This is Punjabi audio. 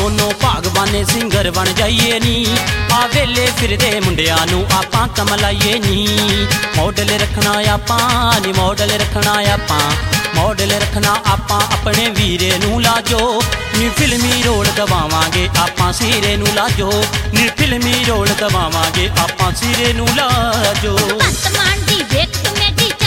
ਦੋਨੋਂ ਭਾਗਵਾਨੇ ਸਿੰਗਰ ਬਣ ਜਾਈਏ ਨੀ। ਆ ਵੇਲੇ ਫਿਰਦੇ ਮੁੰਡਿਆਂ ਨੂੰ ਆਪਾਂ ਕਮਲਾਈਏ ਨੀ। ਮਾਡਲ ਰੱਖਣਾ ਆਪਾਂ ਨੀ, ਮਾਡਲ ਰੱਖਣਾ ਆਪਾਂ, ਮਾਡਲ ਰੱਖਣਾ ਆਪਾਂ ਆਪਣੇ ਵੀਰੇ ਨੂੰ ਲਾਜੋ ਨੀ। ਫਿਲਮੀ ਰੋਲ ਦਵਾਵਾਂਗੇ ਆਪਾਂ ਸਿਰੇ ਨੂੰ ਲਾਜੋ ਨੀ। ਫਿਲਮੀ ਰੋਲ ਦਵਾਵਾਂਗੇ ਆਪਾਂ ਸਿਰੇ ਨੂੰ ਲਾਜੋ। ਭਗਵੰਤ ਮਾਨ ਦੀ ਵੇਖ ਕਮੇਟੀ